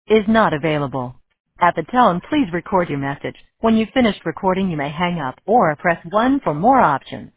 is not available. At the tone, please record your message. When you've finished recording, you may hang up or press 1 for more options.